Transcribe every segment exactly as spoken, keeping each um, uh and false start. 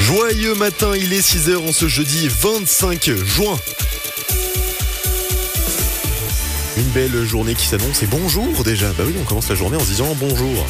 Joyeux matin, il est six heures en ce jeudi vingt-cinq juin. Une belle journée qui s'annonce et bonjour déjà. Bah oui, on commence la journée en se disant bonjour.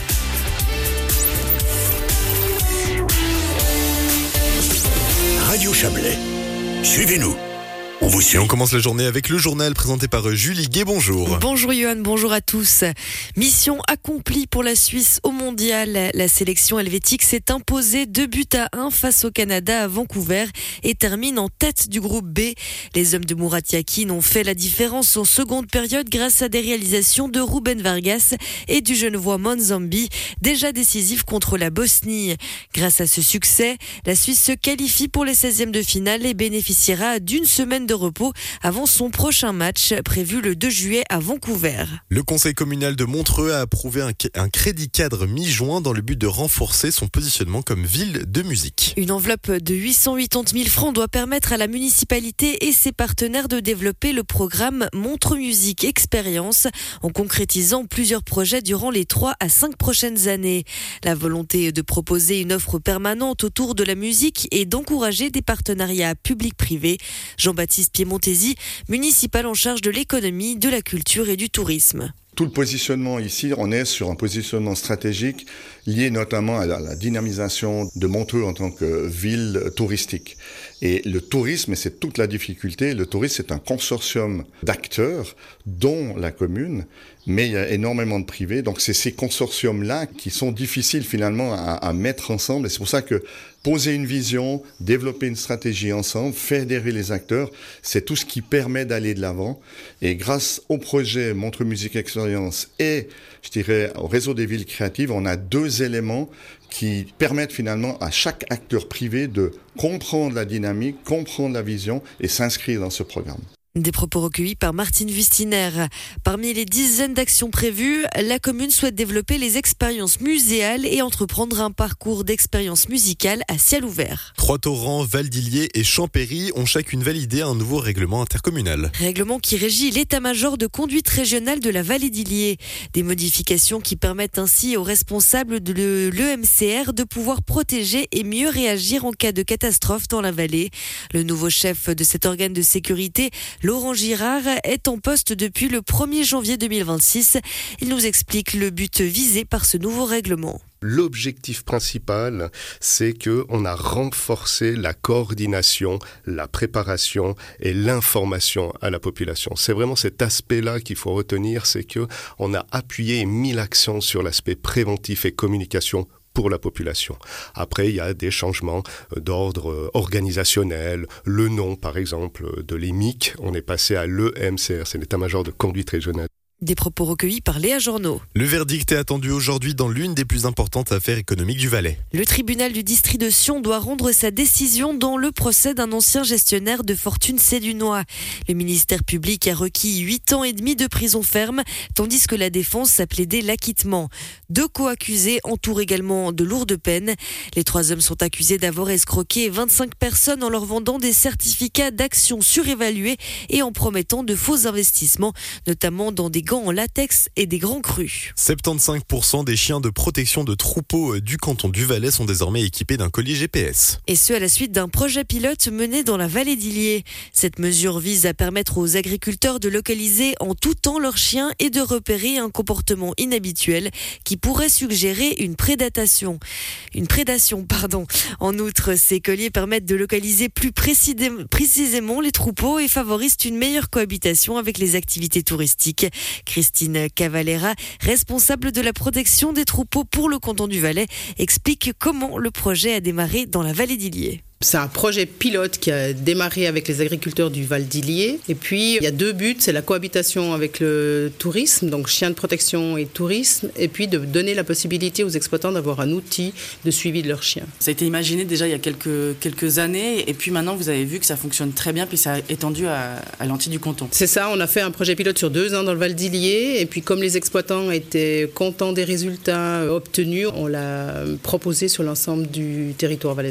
Radio Chablais, suivez-nous. On vous suit. Et on commence la journée avec le journal présenté par Julie Gué. Bonjour. Bonjour Johan, bonjour à tous. Mission accomplie pour la Suisse au mondial. La sélection helvétique s'est imposée deux buts à un face au Canada à Vancouver et termine en tête du groupe B. Les hommes de Murat Yakin ont fait la différence en seconde période grâce à des réalisations de Ruben Vargas et du Genevois Monzambi, déjà décisif contre la Bosnie. Grâce à ce succès, la Suisse se qualifie pour les seizièmes de finale et bénéficiera d'une semaine de repos avant son prochain match prévu le deux juillet à Vancouver. Le conseil communal de Montreux a approuvé un, un crédit cadre mi-juin dans le but de renforcer son positionnement comme ville de musique. Une enveloppe de huit cent quatre-vingt-dix mille francs doit permettre à la municipalité et ses partenaires de développer le programme Montreux Musique Expérience en concrétisant plusieurs projets durant les trois à cinq prochaines années. La volonté est de proposer une offre permanente autour de la musique et d'encourager des partenariats publics-privés. Jean-Baptiste Piemontesi, municipal en charge de l'économie, de la culture et du tourisme. Tout le positionnement ici, on est sur un positionnement stratégique lié notamment à la, la dynamisation de Montreux en tant que ville touristique. Et le tourisme, et c'est toute la difficulté, le tourisme c'est un consortium d'acteurs, dont la commune, mais il y a énormément de privés. Donc c'est ces consortiums-là qui sont difficiles finalement à, à mettre ensemble. Et c'est pour ça que poser une vision, développer une stratégie ensemble, fédérer les acteurs, c'est tout ce qui permet d'aller de l'avant. Et grâce au projet Montreux Musique Expérience et, je dirais, au réseau des villes créatives, on a deux éléments qui permettent finalement à chaque acteur privé de comprendre la dynamique, comprendre la vision et s'inscrire dans ce programme. Des propos recueillis par Martine Wustiner. Parmi les dizaines d'actions prévues, la commune souhaite développer les expériences muséales et entreprendre un parcours d'expérience musicale à ciel ouvert. Trois-Torrents, Val-d'Illier et Champéry ont chacune validé un nouveau règlement intercommunal. Règlement qui régit l'état-major de conduite régionale de la vallée d'Illier. Des modifications qui permettent ainsi aux responsables de l'E M C R de pouvoir protéger et mieux réagir en cas de catastrophe dans la vallée. Le nouveau chef de cet organe de sécurité, Laurent Girard, est en poste depuis le premier janvier deux mille vingt-six. Il nous explique le but visé par ce nouveau règlement. L'objectif principal, c'est qu'on a renforcé la coordination, la préparation et l'information à la population. C'est vraiment cet aspect-là qu'il faut retenir, c'est qu'on a appuyé et mis l'accent sur l'aspect préventif et communication pour la population. Après, il y a des changements d'ordre organisationnel. Le nom, par exemple, de l'E M I C, on est passé à l'E M C R, c'est l'état-major de conduite régionale. Des propos recueillis par Léa Journeau. Le verdict est attendu aujourd'hui dans l'une des plus importantes affaires économiques du Valais. Le tribunal du district de Sion doit rendre sa décision dans le procès d'un ancien gestionnaire de fortune sédunois. Le ministère public a requis huit ans et demi de prison ferme, tandis que la défense a plaidé l'acquittement. Deux co-accusés entourent également de lourdes peines. Les trois hommes sont accusés d'avoir escroqué vingt-cinq personnes en leur vendant des certificats d'actions surévalués et en promettant de faux investissements, notamment dans des en latex et des grands crus. soixante-quinze pour cent des chiens de protection de troupeaux du canton du Valais sont désormais équipés d'un collier G P S. Et ce, à la suite d'un projet pilote mené dans la vallée d'Illier. Cette mesure vise à permettre aux agriculteurs de localiser en tout temps leurs chiens et de repérer un comportement inhabituel qui pourrait suggérer une prédatation. Une prédation, pardon. En outre, ces colliers permettent de localiser plus précisément les troupeaux et favorisent une meilleure cohabitation avec les activités touristiques. Christine Cavalera, responsable de la protection des troupeaux pour le canton du Valais, explique comment le projet a démarré dans la vallée d'Illier. C'est un projet pilote qui a démarré avec les agriculteurs du Val d'Illier. Et puis, il y a deux buts, c'est la cohabitation avec le tourisme, donc chiens de protection et tourisme, et puis de donner la possibilité aux exploitants d'avoir un outil de suivi de leurs chiens. Ça a été imaginé déjà il y a quelques, quelques années, et puis maintenant vous avez vu que ça fonctionne très bien, puis ça a étendu à, à l'entier du canton. C'est ça, on a fait un projet pilote sur deux ans dans le Val d'Illier, et puis comme les exploitants étaient contents des résultats obtenus, on l'a proposé sur l'ensemble du territoire valaisan.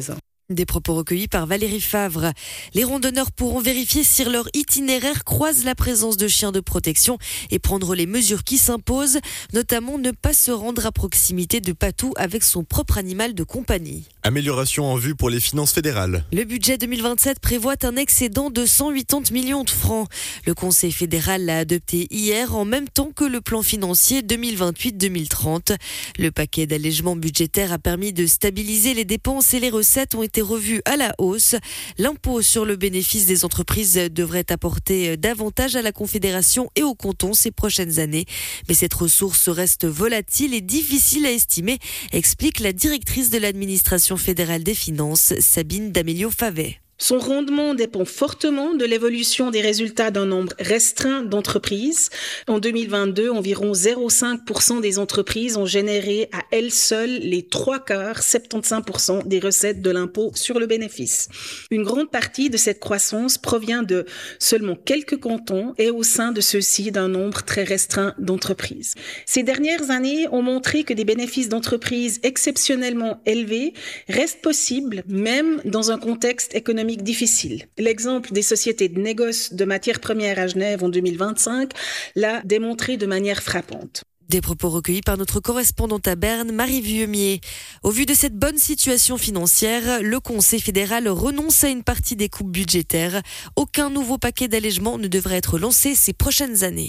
Des propos recueillis par Valérie Favre. Les randonneurs pourront vérifier si leur itinéraire croise la présence de chiens de protection et prendre les mesures qui s'imposent, notamment ne pas se rendre à proximité de patous avec son propre animal de compagnie. Amélioration en vue pour les finances fédérales. Le budget deux mille vingt-sept prévoit un excédent de cent quatre-vingts millions de francs. Le Conseil fédéral l'a adopté hier en même temps que le plan financier deux mille vingt-huit deux mille trente. Le paquet d'allègements budgétaires a permis de stabiliser les dépenses et les recettes ont été revues à la hausse. L'impôt sur le bénéfice des entreprises devrait apporter davantage à la Confédération et aux cantons ces prochaines années. Mais cette ressource reste volatile et difficile à estimer, explique la directrice de l'administration fédérale des finances, Sabine D'Amelio-Favet. Son rendement dépend fortement de l'évolution des résultats d'un nombre restreint d'entreprises. En deux mille vingt-deux, environ zéro virgule cinq pour cent des entreprises ont généré à elles seules les trois quarts, soixante-quinze pour cent des recettes de l'impôt sur le bénéfice. Une grande partie de cette croissance provient de seulement quelques cantons et au sein de ceux-ci d'un nombre très restreint d'entreprises. Ces dernières années ont montré que des bénéfices d'entreprises exceptionnellement élevés restent possibles, même dans un contexte économique difficile. L'exemple des sociétés de négoce de matières premières à Genève en deux mille vingt-cinq l'a démontré de manière frappante. Des propos recueillis par notre correspondante à Berne, Marie Vieumier. Au vu de cette bonne situation financière, le Conseil fédéral renonce à une partie des coupes budgétaires. Aucun nouveau paquet d'allègements ne devrait être lancé ces prochaines années.